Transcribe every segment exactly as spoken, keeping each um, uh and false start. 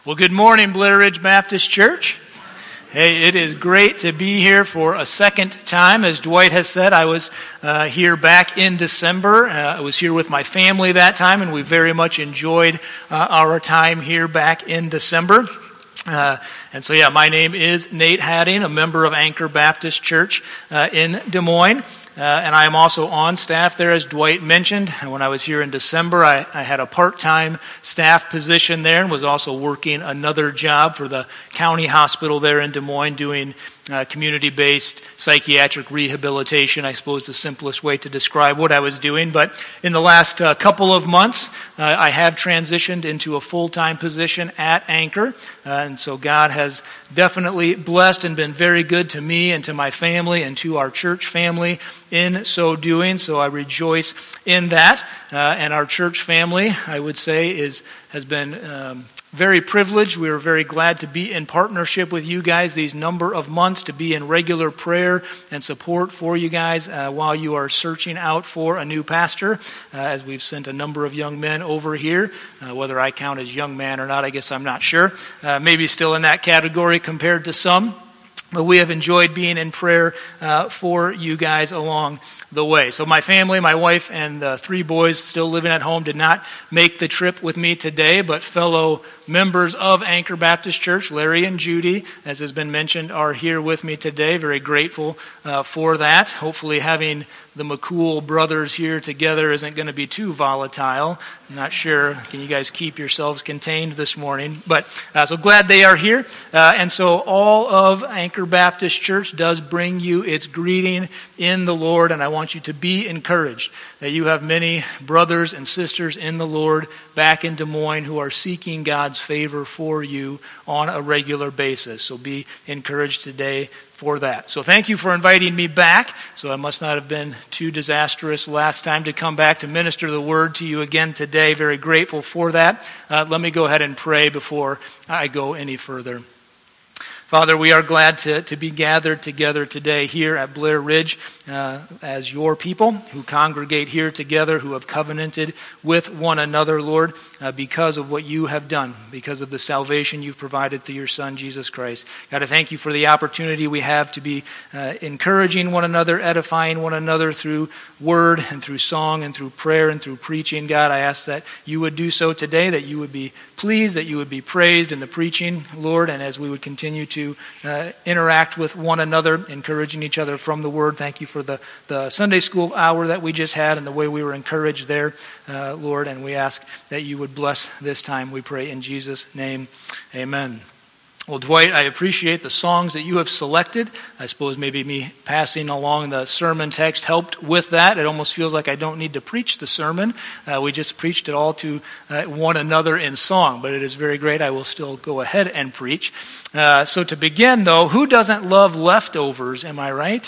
Well, good morning, Blair Ridge Baptist Church. Hey, it is great to be here for a second time. As Dwight has said, I was uh, here back in December. Uh, I was here with my family that time, and we very much enjoyed uh, our time here back in December. Uh, and so, yeah, my name is Nate Hadding, a member of Anchor Baptist Church uh, in Des Moines. Uh, and I am also on staff there, as Dwight mentioned. When I was here in December, I, I had a part-time staff position there and was also working another job for the county hospital there in Des Moines doing uh, community-based psychiatric rehabilitation, I suppose the simplest way to describe what I was doing. But in the last uh, couple of months, uh, I have transitioned into a full-time position at Anchor. Uh, and so God has definitely blessed and been very good to me and to my family and to our church family in so doing. So I rejoice in that. Uh, and our church family, I would say, is has been um, very privileged. We are very glad to be in partnership with you guys these number of months, to be in regular prayer and support for you guys uh, while you are searching out for a new pastor, uh, as we've sent a number of young men over here. Uh, whether I count as young man or not, I guess I'm not sure. Uh, maybe still in that category compared to some. But we have enjoyed being in prayer uh, for you guys along the way. So my family, my wife, and the three boys still living at home did not make the trip with me today, but fellow members of Anchor Baptist Church, Larry and Judy, as has been mentioned, are here with me today. Very grateful uh, for that. Hopefully having the McCool brothers here together isn't going to be too volatile. I'm not sure. Can you guys keep yourselves contained this morning? But uh, so glad they are here. Uh, and so all of Anchor Baptist Church does bring you its greeting in the Lord. And I want you to be encouraged that you have many brothers and sisters in the Lord back in Des Moines who are seeking God's favor for you on a regular basis. So be encouraged today for that. So thank you for inviting me back. So I must not have been too disastrous last time to come back to minister the word to you again today. Very grateful for that. Uh, let me go ahead and pray before I go any further. Father, we are glad to, to be gathered together today here at Blair Ridge uh, as your people who congregate here together, who have covenanted with one another, Lord, uh, because of what you have done, because of the salvation you've provided through your Son, Jesus Christ. God, I thank you for the opportunity we have to be uh, encouraging one another, edifying one another through word and through song and through prayer and through preaching. God, I ask that you would do so today, that you would be pleased, that you would be praised in the preaching, Lord, and as we would continue to to uh, interact with one another, encouraging each other from the Word. Thank you for the, the Sunday school hour that we just had and the way we were encouraged there, uh, Lord. And we ask that you would bless this time, we pray in Jesus' name. Amen. Well, Dwight, I appreciate the songs that you have selected. I suppose maybe me passing along the sermon text helped with that. It almost feels like I don't need to preach the sermon. Uh, we just preached it all to uh, one another in song, but it is very great. I will still go ahead and preach. Uh, so to begin, though, who doesn't love leftovers? Am I right?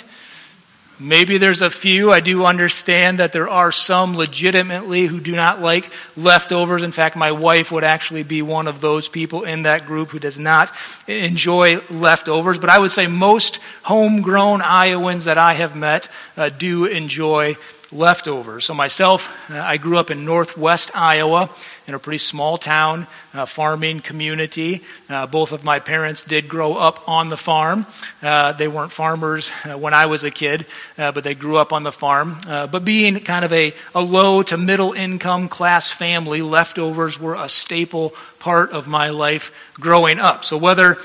Maybe there's a few. I do understand that there are some legitimately who do not like leftovers. In fact, my wife would actually be one of those people in that group who does not enjoy leftovers. But I would say most homegrown Iowans that I have met uh, do enjoy leftovers. So myself, uh, I grew up in northwest Iowa in a pretty small town, uh, farming community. Uh, both of my parents did grow up on the farm. Uh, they weren't farmers uh, when I was a kid, uh, but they grew up on the farm. Uh, but being kind of a, a low to middle income class family, leftovers were a staple part of my life growing up. So whether uh,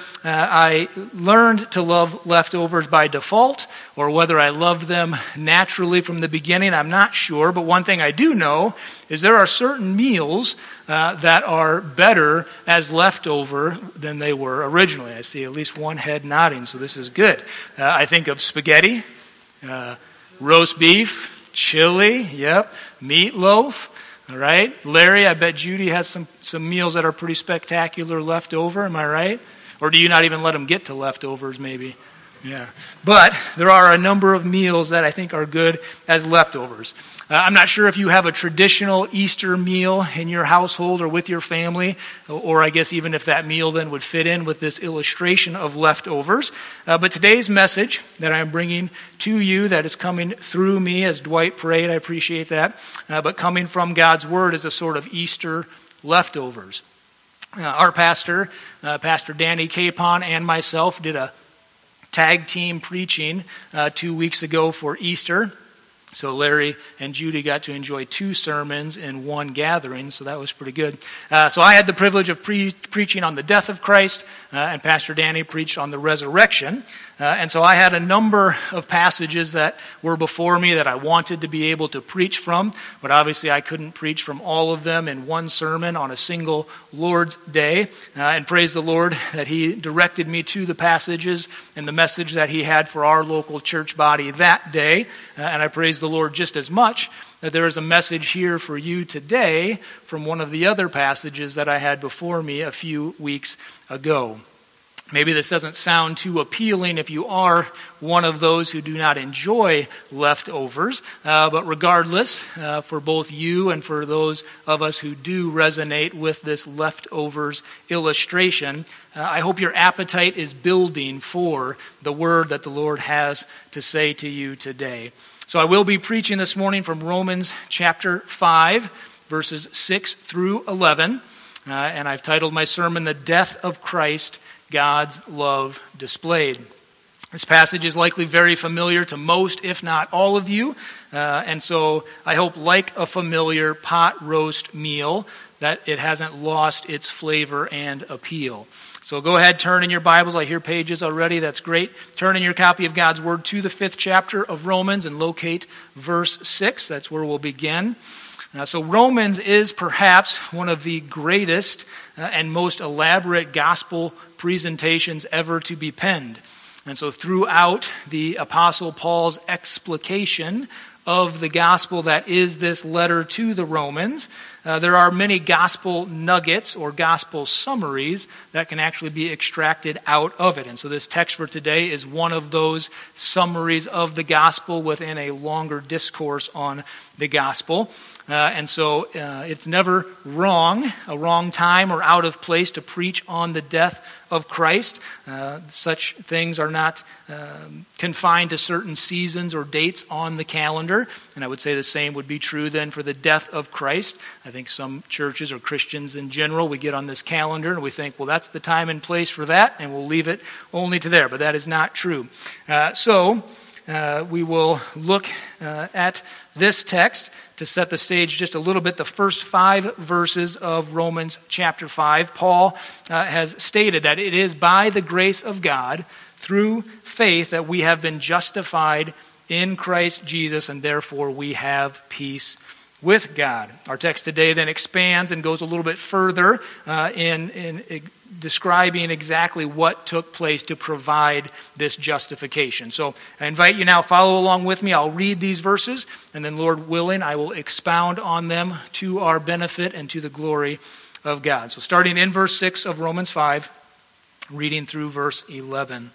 I learned to love leftovers by default or whether I loved them naturally from the beginning, I'm not sure. But one thing I do know is there are certain meals uh, that are better as leftover than they were originally. I see at least one head nodding, so this is good. Uh, I think of spaghetti, uh, roast beef, chili, yep, meatloaf. All right. Larry, I bet Judy has some, some meals that are pretty spectacular left over. Am I right? Or do you not even let them get to leftovers maybe? Yeah. But there are a number of meals that I think are good as leftovers. Uh, I'm not sure if you have a traditional Easter meal in your household or with your family, or I guess even if that meal then would fit in with this illustration of leftovers. Uh, but today's message that I'm bringing to you, that is coming through me as Dwight prayed, I appreciate that, uh, but coming from God's Word is a sort of Easter leftovers. uh, our pastor, uh, Pastor Danny Capon, and myself did a tag team preaching uh, two weeks ago for Easter. So Larry and Judy got to enjoy two sermons in one gathering, so that was pretty good. Uh, so I had the privilege of pre- preaching on the death of Christ, uh, and Pastor Danny preached on the resurrection. Uh, and so I had a number of passages that were before me that I wanted to be able to preach from, but obviously I couldn't preach from all of them in one sermon on a single Lord's Day. Uh, and praise the Lord that He directed me to the passages and the message that He had for our local church body that day. Uh, and I praise the Lord just as much that there is a message here for you today from one of the other passages that I had before me a few weeks ago. Maybe this doesn't sound too appealing if you are one of those who do not enjoy leftovers, uh, but regardless, uh, for both you and for those of us who do resonate with this leftovers illustration, uh, I hope your appetite is building for the word that the Lord has to say to you today. So I will be preaching this morning from Romans chapter five, verses six through eleven, uh, and I've titled my sermon, The Death of Christ, God's Love Displayed. This passage is likely very familiar to most, if not all of you, uh, and so I hope, like a familiar pot roast meal, that it hasn't lost its flavor and appeal. So go ahead, turn in your Bibles. I hear pages already. That's great. Turn in your copy of God's Word to the fifth chapter of Romans and locate verse six. That's where we'll begin. Uh, so Romans is perhaps one of the greatest uh, and most elaborate gospel presentations ever to be penned. And so throughout the Apostle Paul's explication of the gospel that is this letter to the Romans, uh, there are many gospel nuggets or gospel summaries that can actually be extracted out of it. And so this text for today is one of those summaries of the gospel within a longer discourse on the gospel. Uh, and so uh, it's never wrong, a wrong time or out of place to preach on the death of Christ. Uh, such things are not um, confined to certain seasons or dates on the calendar. And I would say the same would be true then for the death of Christ. I think some churches or Christians in general, we get on this calendar and we think, well, that's the time and place for that, and we'll leave it only to there. But that is not true. Uh, so uh, we will look uh, at this text to set the stage just a little bit. The first five verses of Romans chapter five, Paul uh, has stated that it is by the grace of God, through faith, that we have been justified in Christ Jesus, and therefore we have peace with God. Our text today then expands and goes a little bit further uh, in, in, in describing exactly what took place to provide this justification. So I invite you now, follow along with me. I'll read these verses, and then Lord willing, I will expound on them to our benefit and to the glory of God. So starting in verse six of Romans five, reading through verse eleven.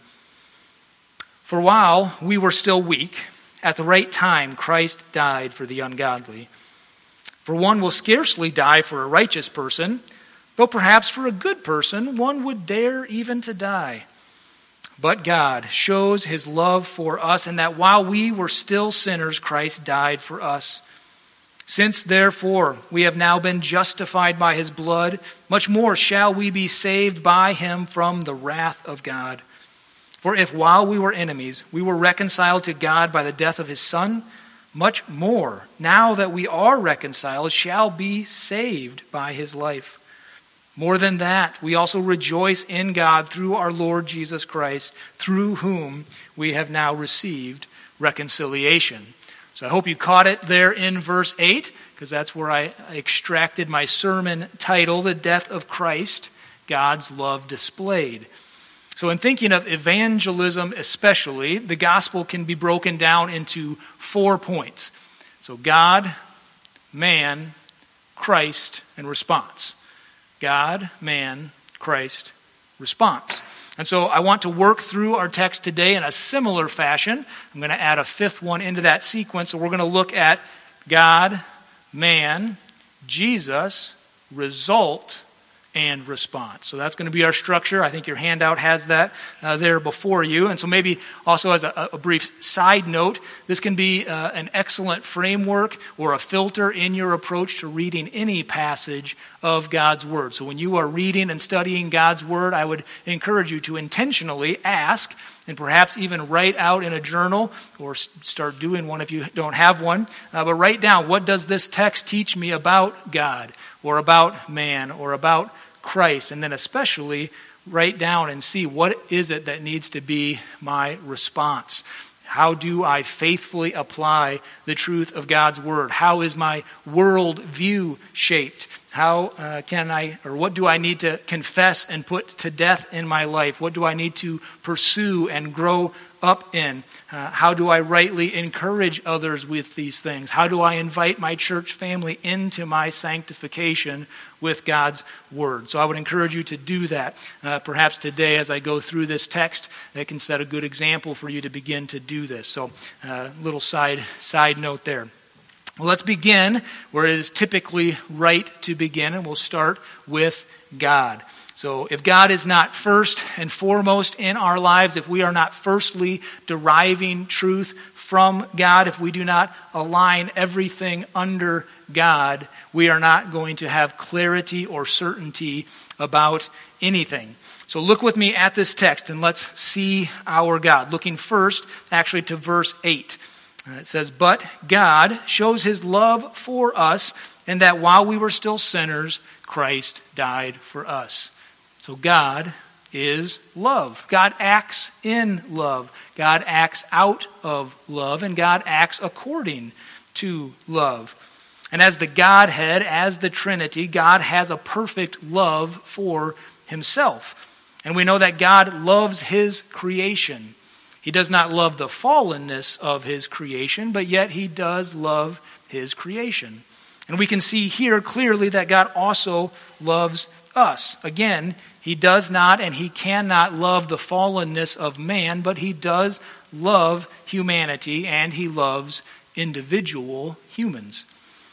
For while we were still weak, at the right time Christ died for the ungodly. For one will scarcely die for a righteous person, though perhaps for a good person one would dare even to die. But God shows His love for us, in that while we were still sinners, Christ died for us. Since therefore we have now been justified by His blood, much more shall we be saved by Him from the wrath of God. For if while we were enemies we were reconciled to God by the death of His Son, much more, now that we are reconciled, shall be saved by His life. More than that, we also rejoice in God through our Lord Jesus Christ, through whom we have now received reconciliation. So I hope you caught it there in verse eight, because that's where I extracted my sermon title, The Death of Christ, God's Love Displayed. So in thinking of evangelism especially, the gospel can be broken down into four points. So God, man, Christ, and response. God, man, Christ, response. And so I want to work through our text today in a similar fashion. I'm going to add a fifth one into that sequence. So we're going to look at God, man, Jesus, result, and response. So that's going to be our structure. I think your handout has that uh, there before you. And so maybe also as a, a brief side note, this can be uh, an excellent framework or a filter in your approach to reading any passage of God's Word. So when you are reading and studying God's Word, I would encourage you to intentionally ask and perhaps even write out in a journal or start doing one if you don't have one. Uh, but write down, what does this text teach me about God or about man or about Christ? And then especially write down and see, what is it that needs to be my response? How do I faithfully apply the truth of God's Word? How is my world view shaped? How uh, can I, or what do I need to confess and put to death in my life? What do I need to pursue and grow up in? Uh, how do I rightly encourage others with these things? How do I invite my church family into my sanctification with God's Word? So I would encourage you to do that. Uh, perhaps today as I go through this text, it can set a good example for you to begin to do this. So a uh, little side side note there. Well, let's begin where it is typically right to begin, and we'll start with God. So if God is not first and foremost in our lives, if we are not firstly deriving truth from God, if we do not align everything under God, we are not going to have clarity or certainty about anything. So look with me at this text and let's see our God. Looking first actually to verse eight. It says, "But God shows his love for us, and that while we were still sinners, Christ died for us." So God is love. God acts in love. God acts out of love, and God acts according to love. And as the Godhead, as the Trinity, God has a perfect love for himself. And we know that God loves his creation. He does not love the fallenness of his creation, but yet he does love his creation. And we can see here clearly that God also loves us. Again, he does not and he cannot love the fallenness of man, but he does love humanity and he loves individual humans.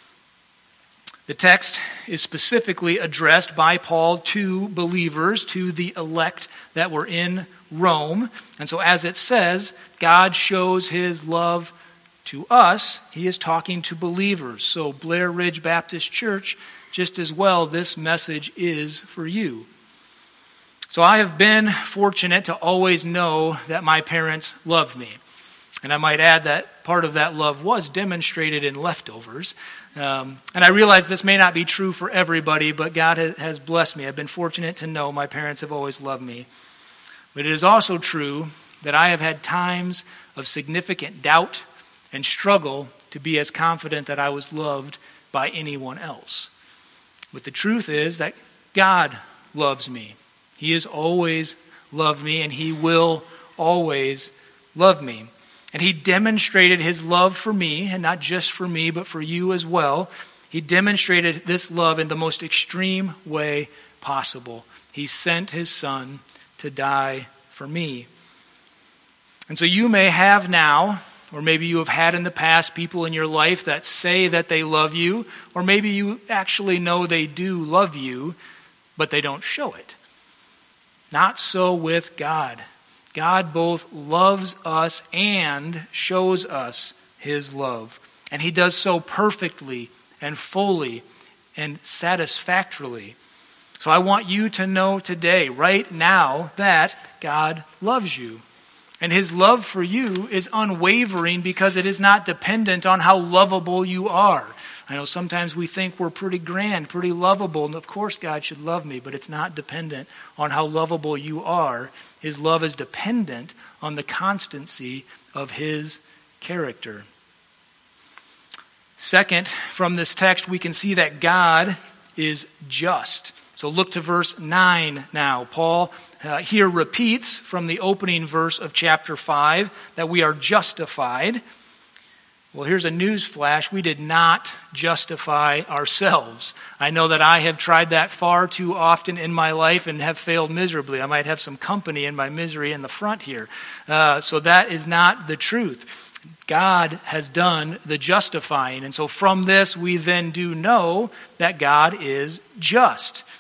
The text is specifically addressed by Paul to believers, to the elect that were in Rome. And so as it says, God shows his love to us. He is talking to believers. So Blair Ridge Baptist Church, just as well, this message is for you. So I have been fortunate to always know that my parents loved me. And I might add that part of that love was demonstrated in leftovers. Um, and I realize this may not be true for everybody, but God has blessed me. I've been fortunate to know my parents have always loved me. But it is also true that I have had times of significant doubt and struggle to be as confident that I was loved by anyone else. But the truth is that God loves me. He has always loved me, and he will always love me. And he demonstrated his love for me, and not just for me, but for you as well. He demonstrated this love in the most extreme way possible. He sent his Son to die for me. And so you may have now, or maybe you have had in the past, people in your life that say that they love you, or maybe you actually know they do love you, but they don't show it. Not so with God. God both loves us and shows us his love. And he does so perfectly and fully and satisfactorily. So I want you to know today, right now, that God loves you. And his love for you is unwavering because it is not dependent on how lovable you are. I know sometimes we think we're pretty grand, pretty lovable, and of course God should love me, but it's not dependent on how lovable you are. His love is dependent on the constancy of his character. Second, from this text, we can see that God is just. So look to verse nine now. Paul uh, here repeats from the opening verse of chapter five that we are justified. Well, here's a news flash. We did not justify ourselves. I know that I have tried that far too often in my life and have failed miserably. I might have some company in my misery in the front here. Uh, so that is not the truth. God has done the justifying. And so from this, we then do know that God is just.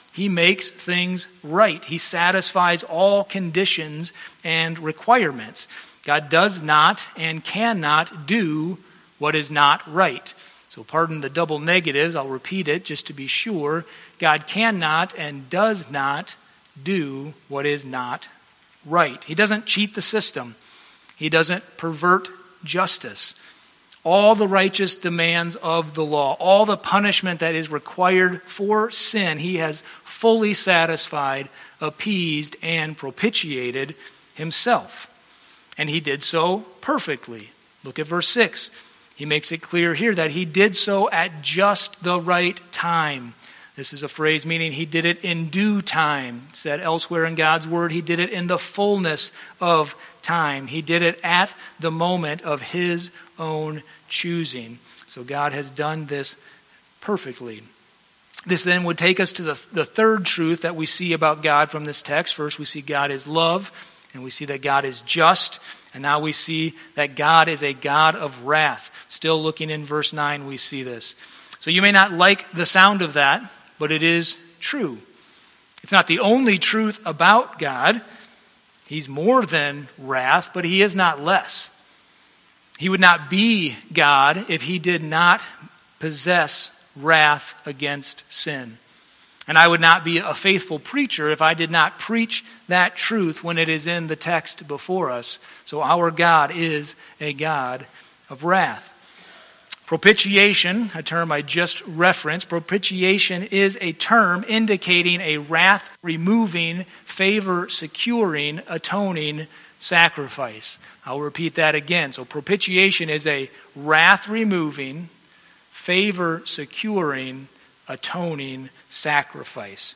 He makes things right. He satisfies all conditions and requirements. God does not and cannot do what is not right. So pardon the double negatives. I'll repeat it just to be sure. God cannot and does not do what is not right. He doesn't cheat the system. He doesn't pervert justice. All the righteous demands of the law, all the punishment that is required for sin, he has fully satisfied, appeased, and propitiated himself. And he did so perfectly. Look at verse six. He makes it clear here that he did so at just the right time. This is a phrase meaning he did it in due time. It's said elsewhere in God's word, he did it in the fullness of time. He did it at the moment of his own choosing. So God has done this perfectly. This then would take us to the, the third truth that we see about God from this text. First, we see God is love, and we see that God is just, and now we see that God is a God of wrath. Still looking in verse nine, we see this. So you may not like the sound of that, but it is true. It's not the only truth about God. He's more than wrath, but he is not less. He would not be God if he did not possess wrath against sin. And I would not be a faithful preacher if I did not preach that truth when it is in the text before us. So our God is a God of wrath. Propitiation, a term I just referenced, propitiation is a term indicating a wrath-removing, favor-securing, atoning sacrifice. I'll repeat that again. So propitiation is a wrath-removing, favor-securing, atoning sacrifice.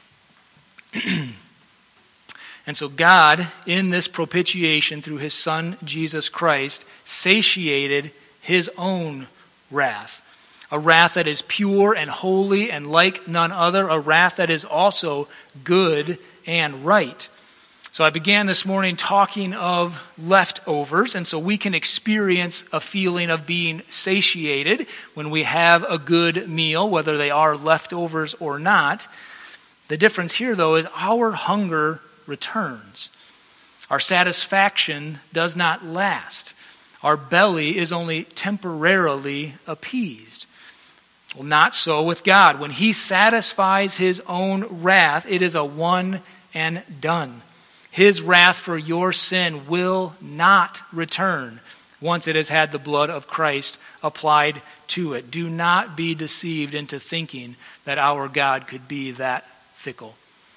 And so God, in this propitiation through his Son, Jesus Christ, satiated his own wrath. A wrath that is pure and holy and like none other. A wrath that is also good and right. So I began this morning talking of leftovers, and so we can experience a feeling of being satiated when we have a good meal, whether they are leftovers or not. The difference here, though, is our hunger returns. Our satisfaction does not last. Our belly is only temporarily appeased. Well, not so with God. When he satisfies his own wrath, it is a one and done. His wrath for your sin will not return once it has had the blood of Christ applied to it. Do not be deceived into thinking that our God could be that fickle.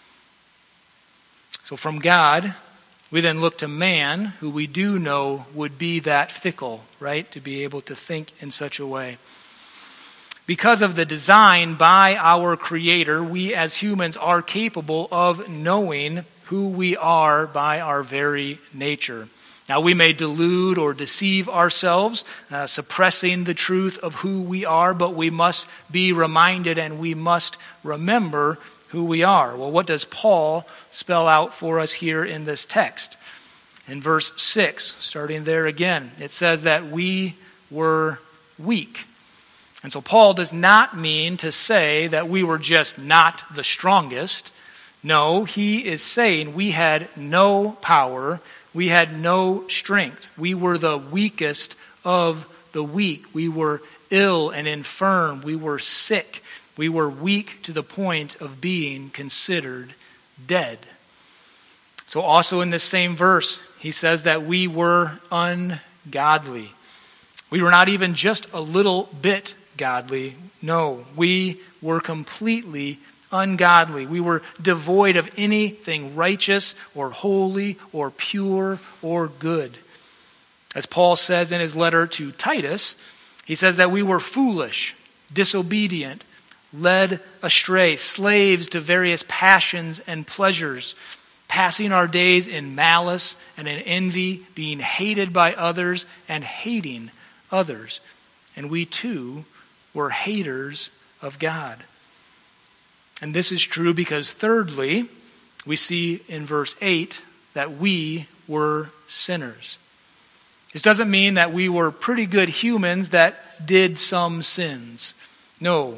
So from God, we then look to man, who we do know would be that fickle, right? To be able to think in such a way. Because of the design by our Creator, we as humans are capable of knowing who we are by our very nature. Now, we may delude or deceive ourselves, uh, suppressing the truth of who we are, but we must be reminded and we must remember who we are. Well, what does Paul spell out for us here in this text? In verse six, starting there again, it says that we were weak. And so Paul does not mean to say that we were just not the strongest. No, he is saying we had no power, we had no strength. We were the weakest of the weak. We were ill and infirm. We were sick. We were weak to the point of being considered dead. So also in this same verse, he says that we were ungodly. We were not even just a little bit godly. No, we were completely ungodly. We were devoid of anything righteous or holy or pure or good. As Paul says in his letter to Titus, he says that we were foolish, disobedient, led astray, slaves to various passions and pleasures, passing our days in malice and in envy, being hated by others and hating others. And we too were haters of God. And this is true because thirdly, we see in verse eight that we were sinners. This doesn't mean that we were pretty good humans that did some sins. No,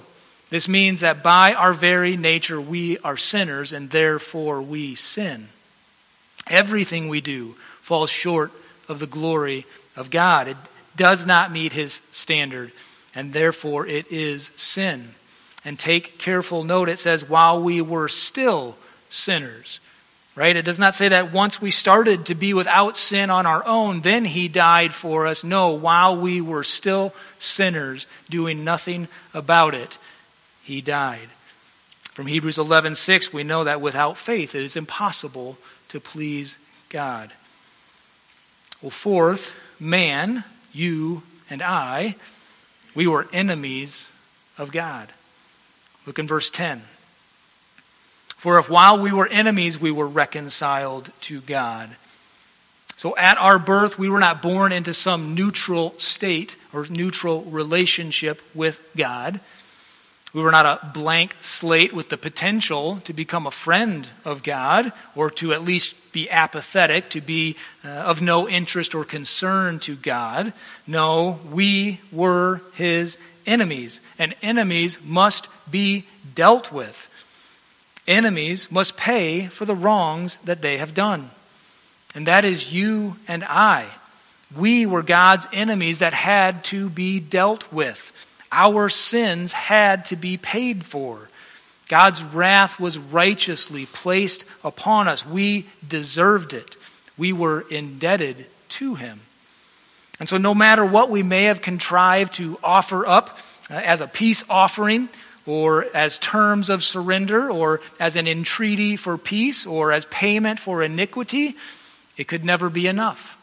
This means that by our very nature we are sinners and therefore we sin. Everything we do falls short of the glory of God. It does not meet his standard, and therefore it is sin. And take careful note, it says, while we were still sinners. Right? It does not say that once we started to be without sin on our own, then he died for us. No, while we were still sinners, doing nothing about it, he died. From Hebrews eleven six, we know that without faith it is impossible to please God. Well, fourth, man, you and I, we were enemies of God. Look in verse ten. For if while we were enemies, we were reconciled to God. So at our birth, we were not born into some neutral state or neutral relationship with God. We were not a blank slate with the potential to become a friend of God or to at least be apathetic, to be uh, of no interest or concern to God. No, we were his enemies, and enemies must be dealt with. Enemies must pay for the wrongs that they have done. And that is you and I. We were God's enemies that had to be dealt with. Our sins had to be paid for. God's wrath was righteously placed upon us. We deserved it. We were indebted to him. And so no matter what we may have contrived to offer up uh, as a peace offering, or as terms of surrender, or as an entreaty for peace, or as payment for iniquity, it could never be enough.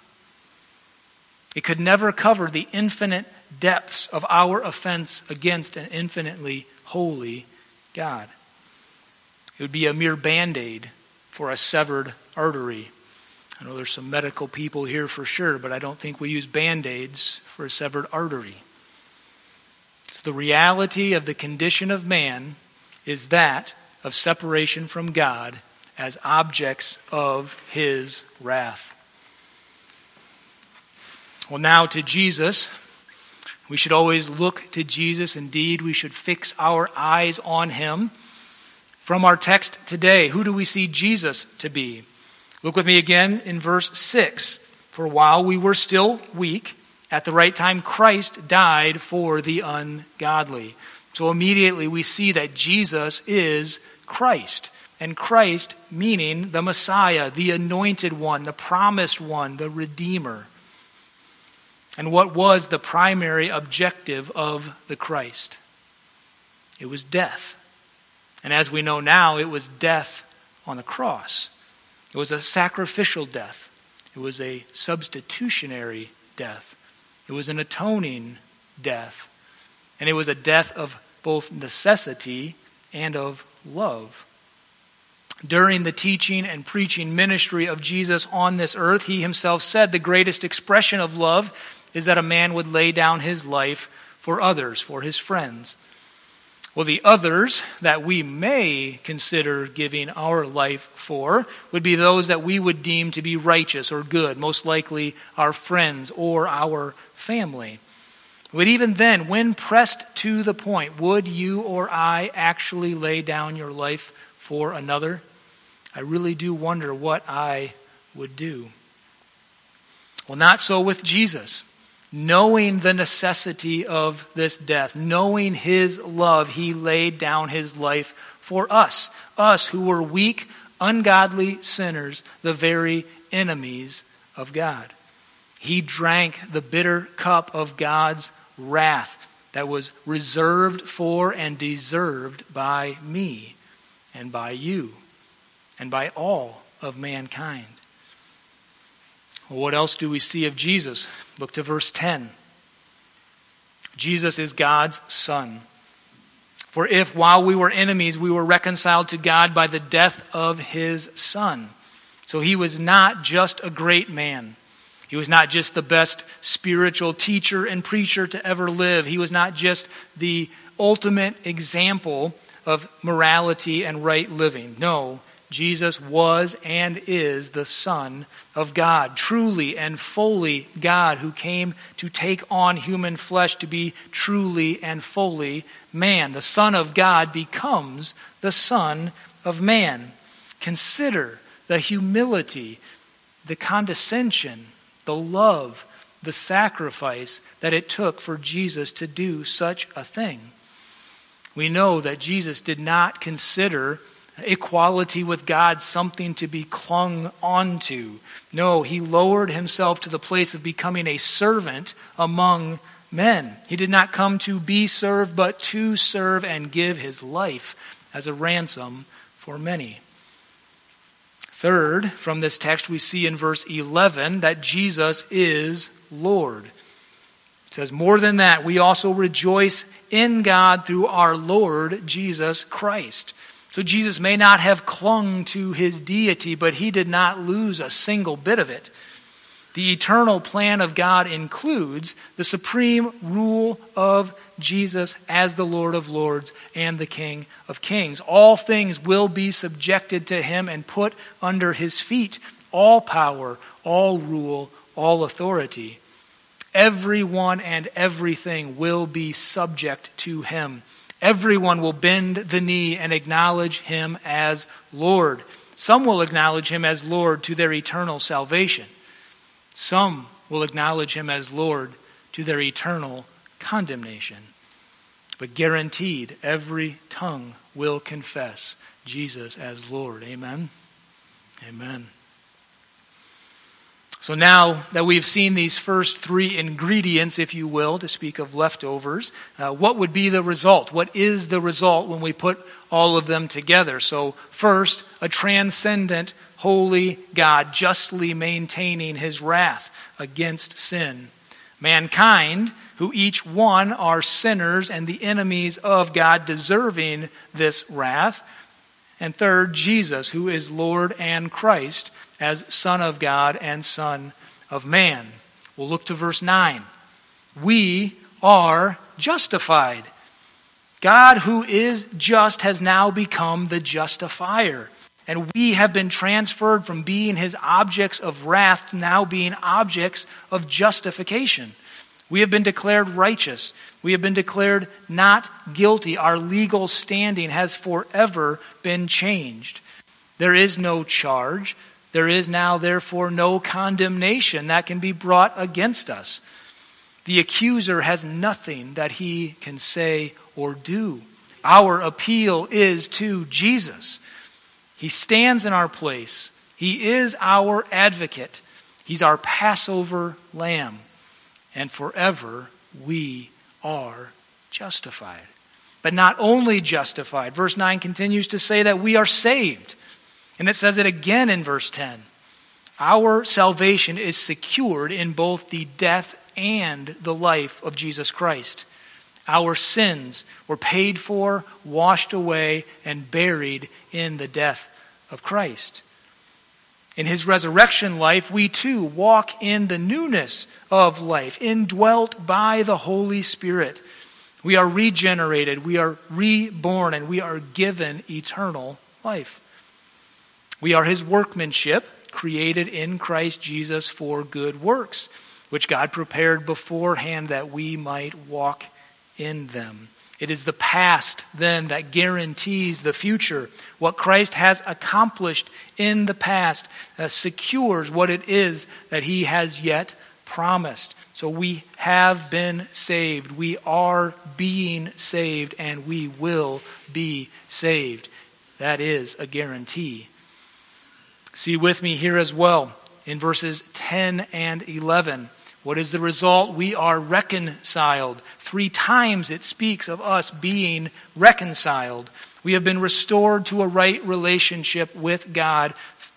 It could never cover the infinite depths of our offense against an infinitely holy God. It would be a mere band-aid for a severed artery. I know there's some medical people here for sure, but I don't think we use band-aids for a severed artery. The reality of the condition of man is that of separation from God as objects of his wrath. Well, now to Jesus. We should always look to Jesus. Indeed, we should fix our eyes on him. From our text today, who do we see Jesus to be? Look with me again in verse six. For while we were still weak, at the right time, Christ died for the ungodly. So immediately we see that Jesus is Christ. And Christ meaning the Messiah, the anointed one, the promised one, the Redeemer. And what was the primary objective of the Christ? It was death. And as we know now, it was death on the cross. It was a sacrificial death. It was a substitutionary death. It was an atoning death. And it was a death of both necessity and of love. During the teaching and preaching ministry of Jesus on this earth, he himself said the greatest expression of love is that a man would lay down his life for others, for his friends. Well, the others that we may consider giving our life for would be those that we would deem to be righteous or good, most likely our friends or our family. But even then, when pressed to the point, would you or I actually lay down your life for another? I really do wonder what I would do. Well, not so with Jesus. Knowing the necessity of this death, knowing his love, he laid down his life for us. Us who were weak, ungodly sinners, the very enemies of God. He drank the bitter cup of God's wrath that was reserved for and deserved by me and by you and by all of mankind. Well, what else do we see of Jesus? Look to verse ten. Jesus is God's Son. For if while we were enemies, we were reconciled to God by the death of his Son. So he was not just a great man. He was not just the best spiritual teacher and preacher to ever live. He was not just the ultimate example of morality and right living. No, Jesus was and is the Son of God, truly and fully God, who came to take on human flesh to be truly and fully man. The Son of God becomes the Son of Man. Consider the humility, the condescension, the love, the sacrifice that it took for Jesus to do such a thing. We know that Jesus did not consider equality with God something to be clung onto. No, he lowered himself to the place of becoming a servant among men. He did not come to be served, but to serve and give his life as a ransom for many. Third, from this text we see in verse eleven that Jesus is Lord. It says, more than that, we also rejoice in God through our Lord Jesus Christ. So Jesus may not have clung to his deity, but he did not lose a single bit of it. The eternal plan of God includes the supreme rule of Jesus as the Lord of Lords and the King of Kings. All things will be subjected to him and put under his feet. All power, all rule, all authority. Everyone and everything will be subject to him. Everyone will bend the knee and acknowledge him as Lord. Some will acknowledge him as Lord to their eternal salvation. Some will acknowledge him as Lord to their eternal condemnation. But guaranteed, every tongue will confess Jesus as Lord. Amen? Amen. So now that we've seen these first three ingredients, if you will, to speak of leftovers, uh, what would be the result? What is the result when we put all of them together? So first, a transcendent, holy God justly maintaining his wrath against sin. Mankind, who each one are sinners and the enemies of God, deserving this wrath. And third, Jesus, who is Lord and Christ, as Son of God and Son of Man. We'll look to verse nine. We are justified. God, who is just, has now become the justifier. And we have been transferred from being his objects of wrath to now being objects of justification. We have been declared righteous. We have been declared not guilty. Our legal standing has forever been changed. There is no charge. There is now, therefore, no condemnation that can be brought against us. The accuser has nothing that he can say or do. Our appeal is to Jesus. He stands in our place. He is our advocate. He's our Passover lamb. And forever we are justified. But not only justified. Verse nine continues to say that we are saved. And it says it again in verse ten. Our salvation is secured in both the death and the life of Jesus Christ. Our sins were paid for, washed away, and buried in the death of Christ. In his resurrection life, we too walk in the newness of life, indwelt by the Holy Spirit. We are regenerated, we are reborn, and we are given eternal life. We are his workmanship, created in Christ Jesus for good works, which God prepared beforehand that we might walk in them. It is the past, then, that guarantees the future. What Christ has accomplished in the past uh, secures what it is that he has yet promised. So we have been saved. We are being saved, and we will be saved. That is a guarantee. See with me here as well in verses ten and eleven. What is the result? We are reconciled. Three times it speaks of us being reconciled. We have been restored to a right relationship with God,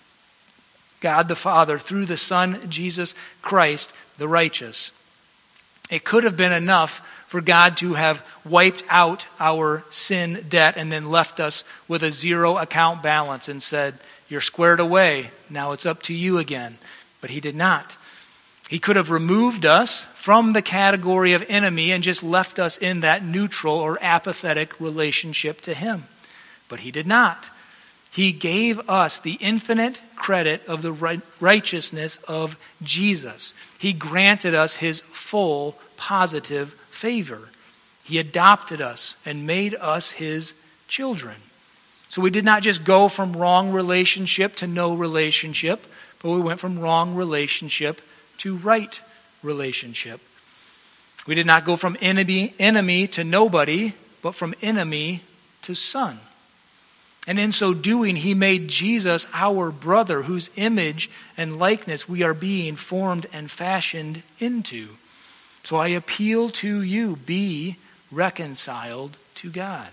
God the Father, through the Son, Jesus Christ, the righteous. It could have been enough for God to have wiped out our sin debt and then left us with a zero account balance and said, "You're squared away. Now it's up to you again." But he did not. He could have removed us from the category of enemy and just left us in that neutral or apathetic relationship to him. But he did not. He gave us the infinite credit of the righteousness of Jesus. He granted us his full positive favor. He adopted us and made us his children. So we did not just go from wrong relationship to no relationship, but we went from wrong relationship to right relationship. We did not go from enemy, enemy to nobody, but from enemy to son. And in so doing, he made Jesus our brother, whose image and likeness we are being formed and fashioned into. So I appeal to you, be reconciled to God.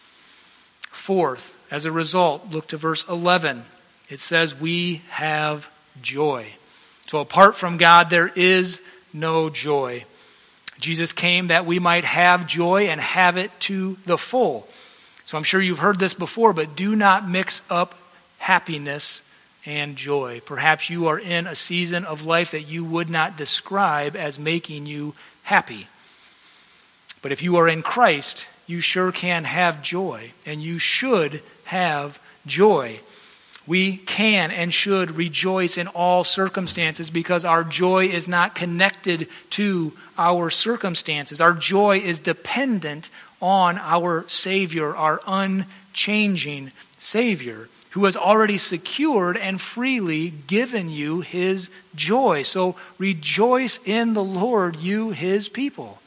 Fourth, as a result, look to verse eleven. It says, we have joy. So apart from God, there is no joy. Jesus came that we might have joy and have it to the full. So I'm sure you've heard this before, but do not mix up happiness and joy. Perhaps you are in a season of life that you would not describe as making you happy. But if you are in Christ, you sure can have joy, and you should have joy. We can and should rejoice in all circumstances because our joy is not connected to our circumstances. Our joy is dependent on our Savior, our unchanging Savior, who has already secured and freely given you his joy. So rejoice in the Lord, you his people.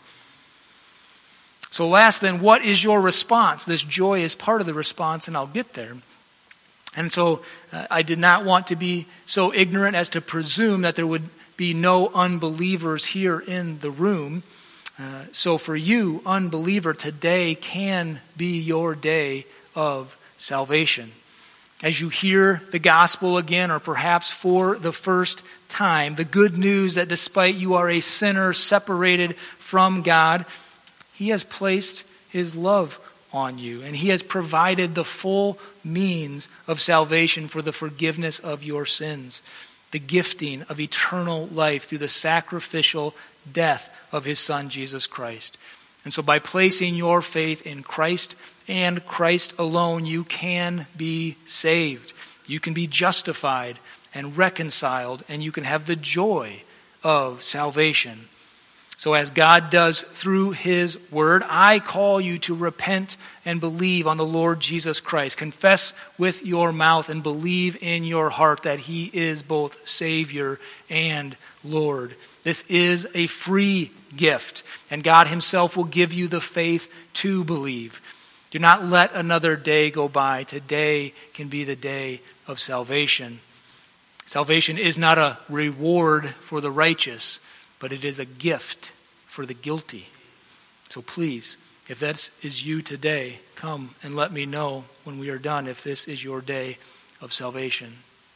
So last then, what is your response? This joy is part of the response, and I'll get there. And so uh, I did not want to be so ignorant as to presume that there would be no unbelievers here in the room. Uh, so for you, unbeliever, today can be your day of salvation. As you hear the gospel again, or perhaps for the first time, the good news that despite you are a sinner separated from God, he has placed his love on you, and he has provided the full means of salvation for the forgiveness of your sins, the gifting of eternal life through the sacrificial death of his Son, Jesus Christ. And so by placing your faith in Christ and Christ alone, you can be saved. You can be justified and reconciled, and you can have the joy of salvation. So as God does through his word, I call you to repent and believe on the Lord Jesus Christ. Confess with your mouth and believe in your heart that he is both Savior and Lord. This is a free gift, and God himself will give you the faith to believe. Do not let another day go by. Today can be the day of salvation. Salvation is not a reward for the righteous, but it is a gift for the guilty. So please, if that is you today, come and let me know when we are done if this is your day of salvation.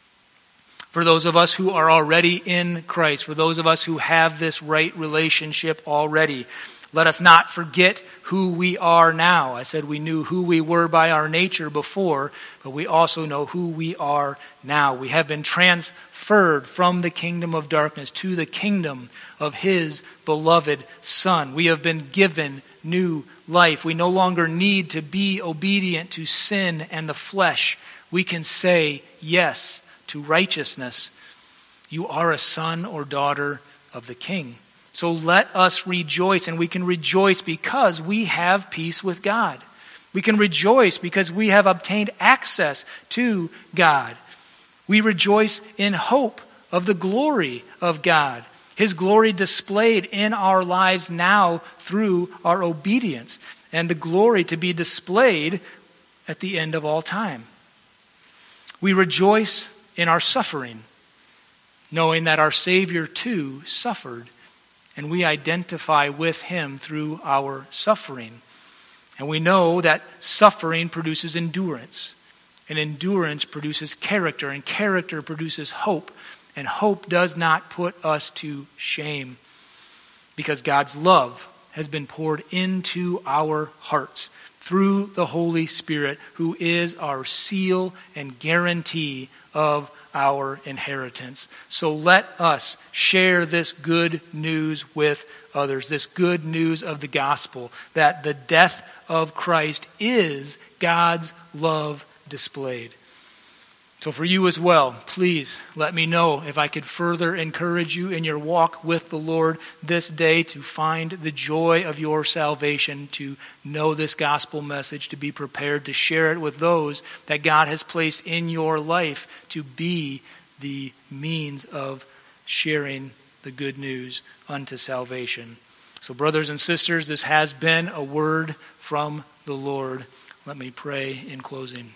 For those of us who are already in Christ, for those of us who have this right relationship already, let us not forget who we are now. I said we knew who we were by our nature before, but we also know who we are now. We have been transferred from the kingdom of darkness to the kingdom of his beloved Son. We have been given new life. We no longer need to be obedient to sin and the flesh. We can say yes to righteousness. You are a son or daughter of the King. So let us rejoice, and we can rejoice because we have peace with God. We can rejoice because we have obtained access to God. We rejoice in hope of the glory of God, his glory displayed in our lives now through our obedience, and the glory to be displayed at the end of all time. We rejoice in our suffering, knowing that our Savior too suffered, and we identify with him through our suffering. And we know that suffering produces endurance, and endurance produces character, and character produces hope, and hope does not put us to shame, because God's love has been poured into our hearts through the Holy Spirit, who is our seal and guarantee of our inheritance. So let us share this good news with others, this good news of the gospel, that the death of Christ is God's love displayed. So for you as well, please let me know if I could further encourage you in your walk with the Lord this day to find the joy of your salvation, to know this gospel message, to be prepared to share it with those that God has placed in your life to be the means of sharing the good news unto salvation. So brothers and sisters, this has been a word from the Lord. Let me pray in closing.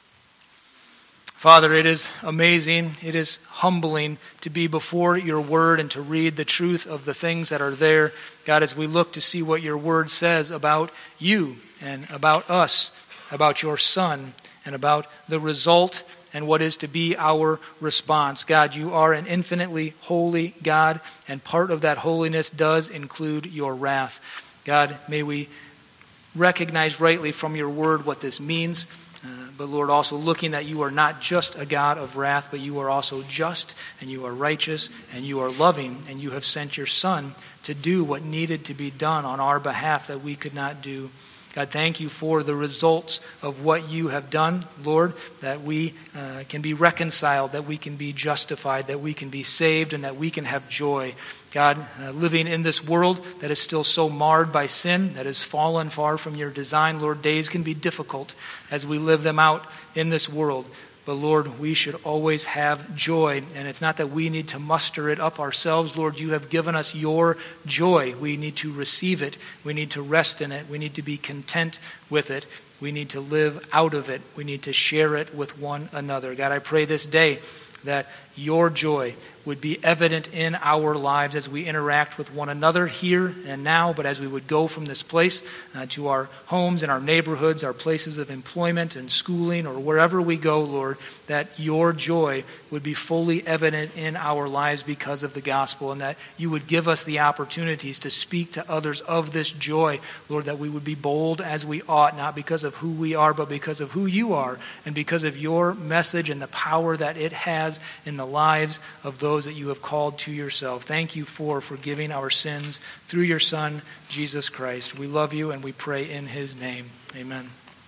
Father, it is amazing, it is humbling to be before your word and to read the truth of the things that are there. God, as we look to see what your word says about you and about us, about your Son, and about the result and what is to be our response. God, you are an infinitely holy God, and part of that holiness does include your wrath. God, may we recognize rightly from your word what this means. Uh, but Lord, also looking that you are not just a God of wrath, but you are also just, and you are righteous, and you are loving, and you have sent your Son to do what needed to be done on our behalf that we could not do. God, thank you for the results of what you have done, Lord, that we uh, can be reconciled, that we can be justified, that we can be saved, and that we can have joy. God, uh, living in this world that is still so marred by sin, that has fallen far from your design, Lord, days can be difficult as we live them out in this world. But Lord, we should always have joy. And it's not that we need to muster it up ourselves. Lord, you have given us your joy. We need to receive it. We need to rest in it. We need to be content with it. We need to live out of it. We need to share it with one another. God, I pray this day that your joy would be evident in our lives as we interact with one another here and now, but as we would go from this place uh, to our homes and our neighborhoods, our places of employment and schooling, or wherever we go, Lord, that your joy would be fully evident in our lives because of the gospel, and that you would give us the opportunities to speak to others of this joy, Lord, that we would be bold as we ought, not because of who we are, but because of who you are, and because of your message and the power that it has in the lives of those that you have called to yourself. Thank you for forgiving our sins through your Son, Jesus Christ. We love you and we pray in his name. Amen.